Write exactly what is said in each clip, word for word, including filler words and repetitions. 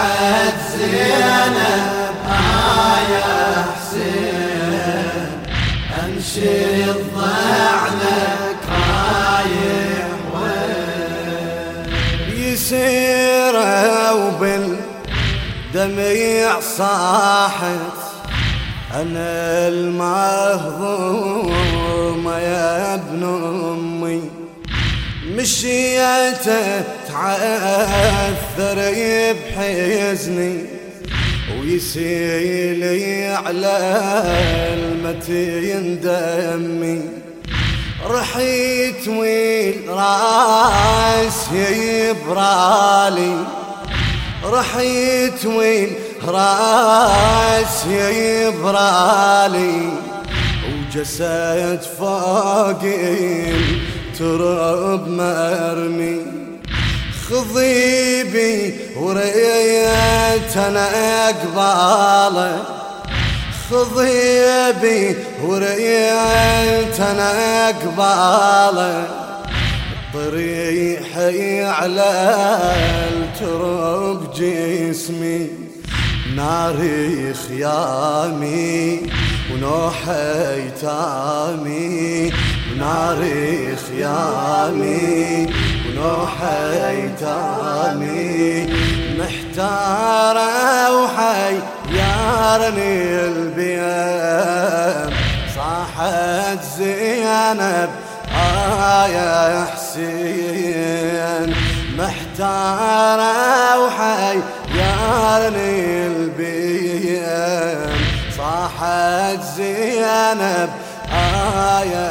صاحت زينب آه يا حسين انشد ضعنك رايح وين يسيره وبالدمع صاحت أنا المهضوم يا ابن أمي مشيته تعثر بحزني ويسيلي على المتين دمي رحيت وين راسي برالي رحيت وين راسي برالي وجسد فوقي تراب مرمي خضيبي وريت انا قباله خضيبي وريت انا قباله طريحي على التراب جسمي ناري خيامي ونوحي تامي ناري خيامي ونوحي تامي محتارة وحيرني البيام صاحت زينب آه يا حسين محتارة وحيرني البيام صاحت زينب آه يا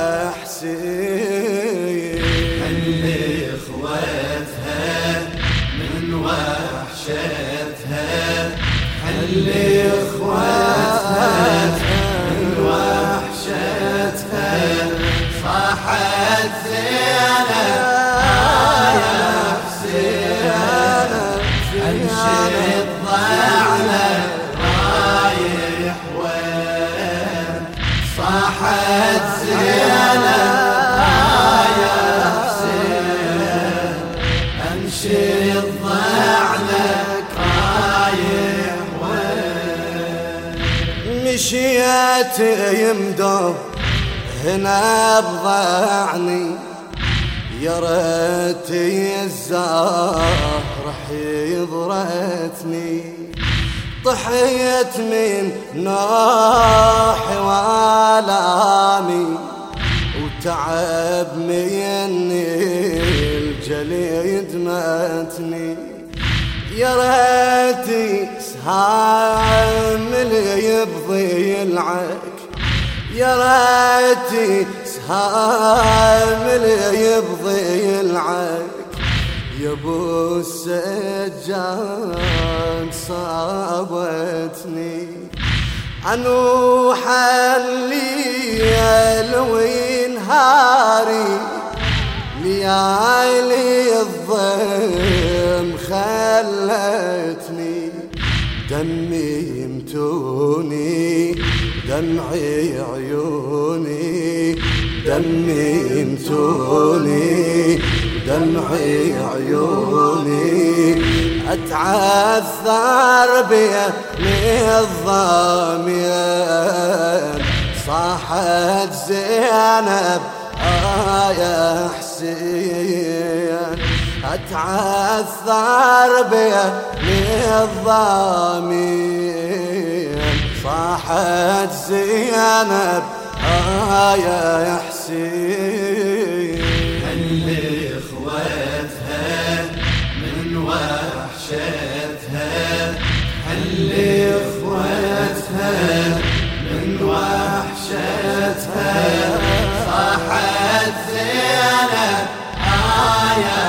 حسين اللي اخوتها من وحشتها اللي اخوتها من وحشتها صاحت زينب آه يا حسين انشد ضعنك رايح وين صاحت زينب آه يا حسين انشد ضعنك رايح وين مشيت يمدوب هنا بضعني يا ريتي الزهر حضرتني طحيت من نوحي والامي وتعب مني الجليد ماتني يا ريتي سهام اللي يبضي العك يا ريتي سهام اللي يبضي العك يا ابو السجاد صابتني انوح الليل وينهاري ليالي الظلم خلتني دمي يمتوني دمعي عيوني دمي يمتوني دمعي عيوني أتعثر بيه الضامية صاحت زينب آه يا حسين أتعثر بيه الضامية صاحت زينب آه يا حسين اللي اخوتها من وحشتها اللي اخوتها من وحشتها صاحت زينب آه يا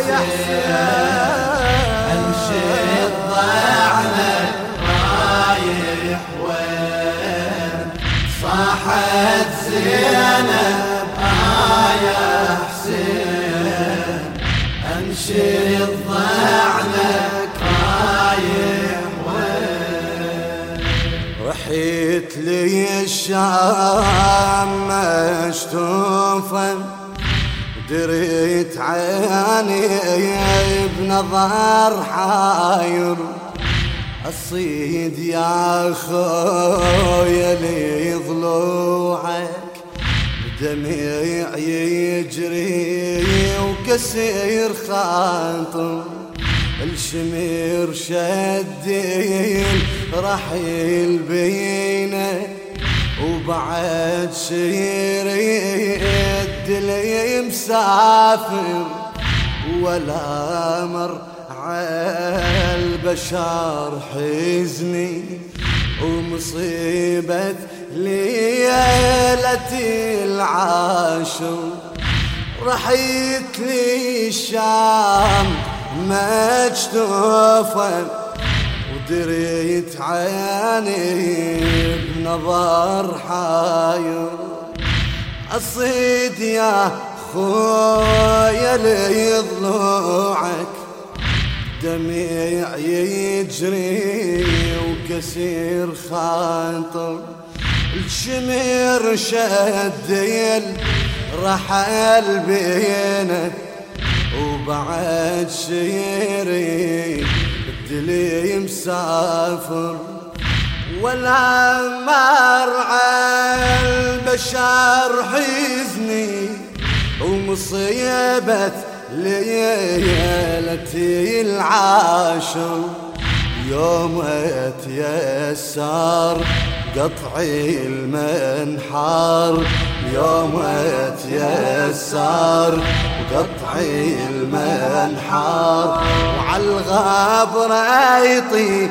حسين انشد ضعنك رايح وين صاحت زينب آه يا حسين انشد ضعنك رايح وين رحيت لي الشام مشتوفا دريت عيني بنظر حاير الصيد يا خويا لي ضلوعك دمع يجري وكسير خاطر الشمير شدين رحيل بينك وبعد شير يدلي مسافر ولا مر عالبشر حزني ومصيبة ليلتي العاشر رحيت لي الشام مجتوفا ودريت عيني بنظر حاير الصيد يا خويا لي ضلوعك دمع يجري وكسير خاطر الشمير شديل رحل بينك وبعد شيري الدلي مسافر ولا مرعى البشر حزني ومصيبة ليلتي العاشر يوم اتيسر قطعي المنحر يوم اتيسر قطعي المنحر وعالغابر يطيح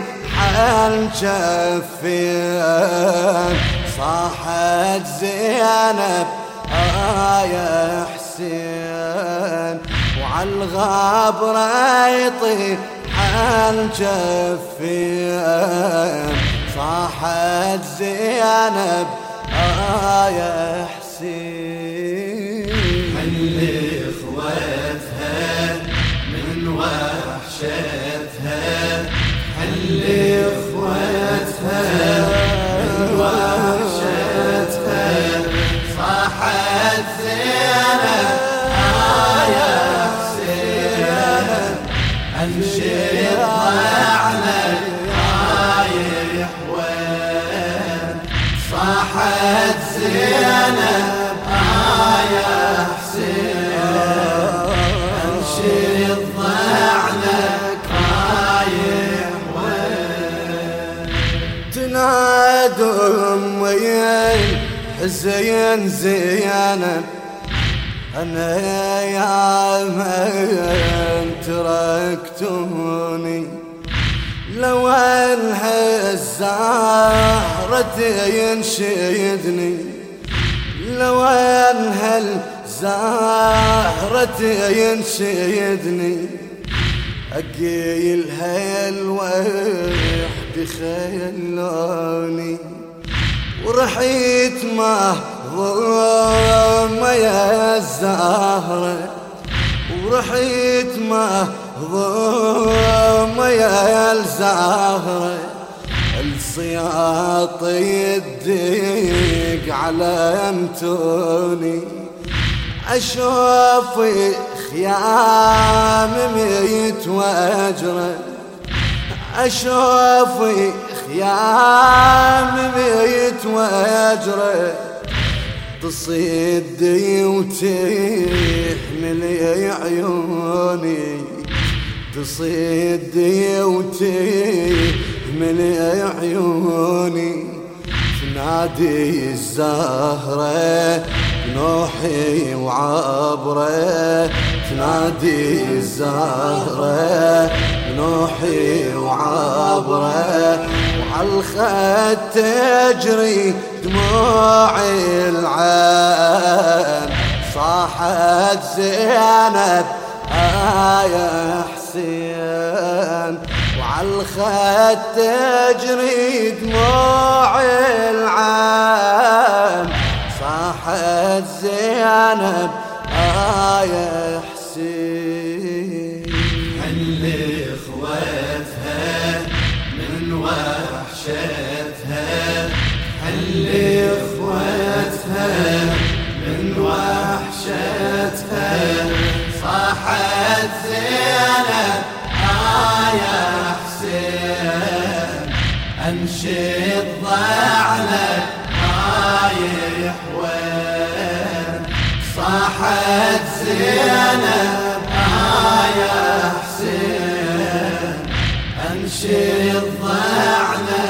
الجفين صاحت زينب آه يا حسين وعالغابر يطيح الجفين صاحت زينب آه يا حسين خلي اخواتها من وحشتها خلي اخواتها من وحشتها صاحت زينب آه يا حسين امشي طلعنا رايح وين صاحت زينب آه يا حسين امشي طلعنا رايح وين تنادوا امي حزين زينب أنا يا من تركتوني لو أنها الزهرة ينشدني لو أنها الزهرة ينشدني أقيلها الوحد خلوني ورحيت مهضوم يا الزهرة ورحيت مهضوم يا الزهرة الصياط يدق على متوني أشوف خيام ميت وأجرة أشوف خيام ميت وأجرة تصدي وتحمل عيوني تصدي وتحمل عيوني تنادي الزهرة نوحي وعبرة تنادي الزهرة نوحي وعبرة وعالخد تجري دموعي العين صاحت زينب آه يا حسين وعالخد تجري دموعي العين صاحت زينب آه يا حسين خلي اخواتها من وحشتها خلي اخواتها من وحشتها صاحت زينب آه يا حسين انشد ضعلك رايح وين صاحت زينب آه يا حسين انشد ضعلك